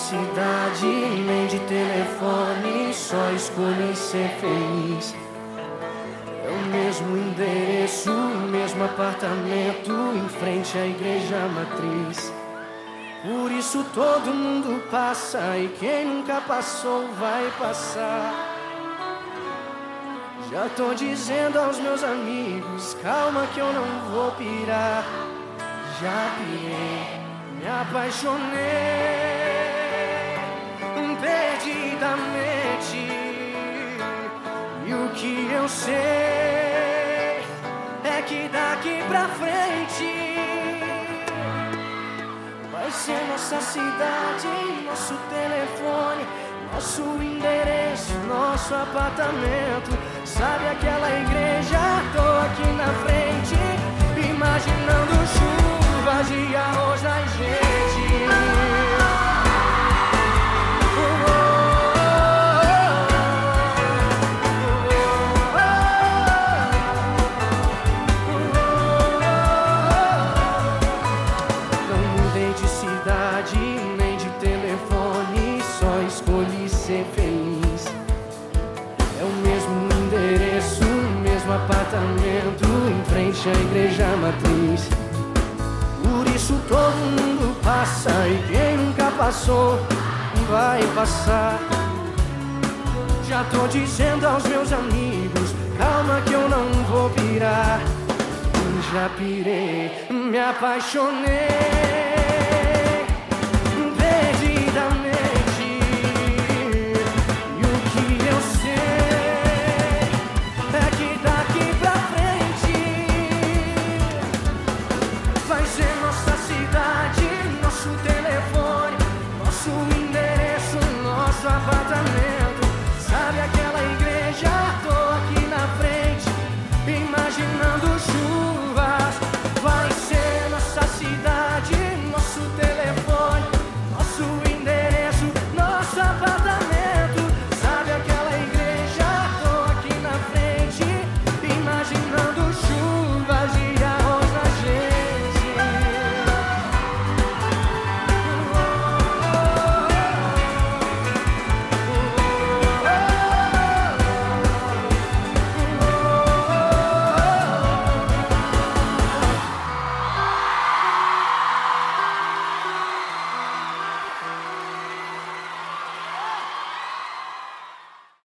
cidade, nem de telefone, só escolhi ser feliz. É o mesmo endereço, o mesmo apartamento, em frente à igreja matriz. Por isso todo mundo passa, e quem nunca passou vai passar. Já tô dizendo aos meus amigos, calma que eu não vou pirar. Já pirei, me apaixonei perdidamente. E o que eu sei é que daqui pra frente vai ser nossa cidade, nosso telefone, nosso endereço, nosso apartamento. Sabe aquela igreja? Tô aqui na frente, imaginando chuvas de arroz da gente. Não mudei de cidade, nem de telefone, só escolhi ser feliz. É o mesmo endereço, o mesmo apartamento, em frente à igreja matriz. Por isso todo mundo passa, e quem nunca passou vai passar. Já tô dizendo aos meus amigos, calma que eu não vou pirar. Já pirei, me apaixonei